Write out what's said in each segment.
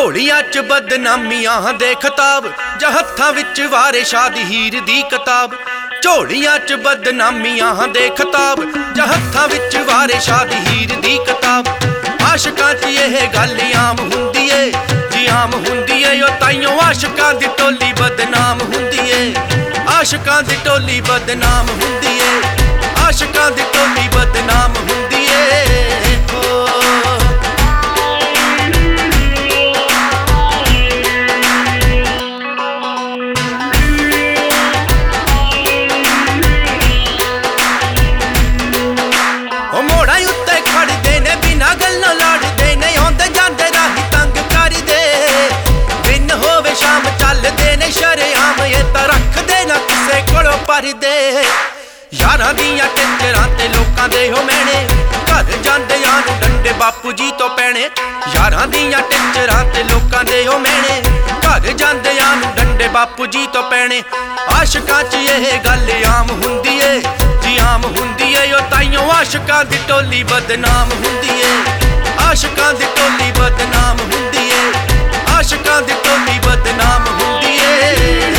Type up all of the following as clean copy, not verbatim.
ਝੋਲੀਆਂ ਚ ਬਦਨਾਮੀਆਂ ਦੇ ਖਿਤਾਬ ਜਾਂ ਹੱਥਾਂ ਵਿੱਚ ਵਾਰੇ ਸ਼ਾਹ ਦੀ ਹੀਰ ਦੀ ਕਿਤਾਬ। ਝੋਲੀਆਂ ਚ ਬਦਨਾਮੀਆਂ ਦੇ ਖਿਤਾਬ ਜਾਂ ਹੱਥਾਂ ਵਿੱਚ ਵਾਰੇ ਸ਼ਾਹ ਦੀ ਹੀਰ ਦੀ ਕਿਤਾਬ। ਆਸ਼ਿਕਾਂ 'ਚ ਇਹ ਗੱਲ ਆਮ ਹੁੰਦੀ ਏ ਜੀ, ਆਮ ਹੁੰਦੀ ਏ। ਉਹ ਤਾਈਓ ਆਸ਼ਿਕਾਂ ਦੀ ਟੋਲੀ ਬਦਨਾਮ ਹੁੰਦੀ ਏ, ਆਸ਼ਿਕਾਂ ਦੀ ਟੋਲੀ ਬਦਨਾਮ ਹੁੰਦੀ ਏ, ਆਸ਼ਿਕਾਂ ਦੀ ਟੋਲੀ ਬਦਨਾਮ ਹੁੰਦੀ ਏ। यारां दियां टिंजरां ते लोकां दे हो मैणे, घर जांदियां नूं डंडे बापू जी तो पैणे। यारां दियां टिंजरां ते लोकां दे हो मैणे, घर जांदियां नूं डंडे बापू जी तो पैणे। आशिकां च यह गल आम हुंदी ए जी, आम हुंदी ए। ओ ताइयों आशिकां दी टोली बदनाम हुंदी ए, आशिकां दी टोली बदनाम हुंदी ए, आशिकां दी टोली बदनाम हुंदी ए।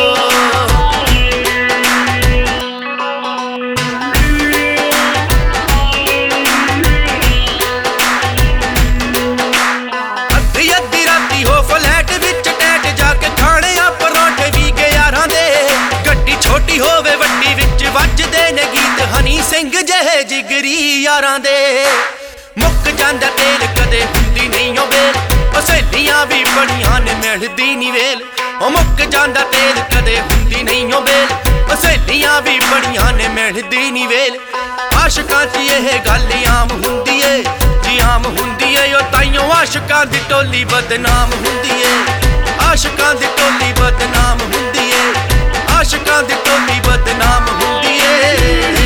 होवे वड्डी विच वजदे ने गीत हनी सिंह जहे जिगरी यारां दे। मुक जांदा तेल कदे हुंदी नहीं ओ बेल, ओ सहेलियां भी बड़ियां ने मिलदी नी वेल। ओ मुक जांदा तेल कदे हुंदी नहीं ओ बेल, ओ सहेलियां भी बड़ियां ने मिलदी नी वेल। आशिकां च यह गल आम हुंदी ए जी, आम हुंदी ए। ओ ताइयों आशिकां दी टोली बदनाम हुंदी ए, आशिकां दी टोली बदनाम हुंदी ए, आशिकां दी टोली बदनाम हुंदी ए।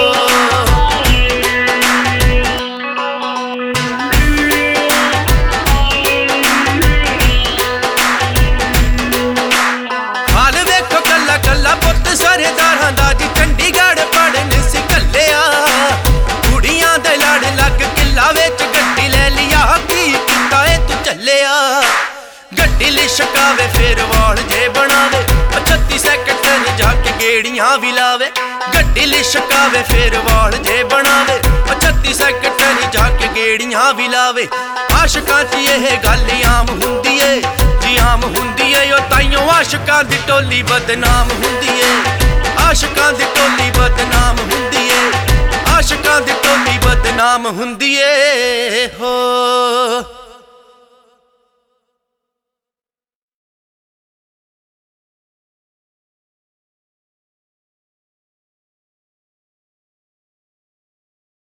हाल वेखो कल्ला कल्ला पुत्त सरदारां दा जी, चंडीगढ़ पढ़न सी घल्लिया। कुड़ियां दे लड़ लग किला विच गड्डी ले लिया, की कीता ए तू झल्लिया। गड्डी लिशकावे फिर वाल जे बनावे, 36 सैकटर जाके गेड़ियां भी लावे। गड्डी लिशकावे फिर वाल जे बनावे, 36 सैकटर जाके गेड़ियां भी लावे। आशिकां च यह गल आम हुंदी ए जी, आम हुंदी ए। ओ ताइयों आशिकां दी टोली बदनाम हुंदी ए, आशिकां दी टोली बदनाम हुंदी ए, आशिकां दी टोली बदनाम हुंदी ए हो।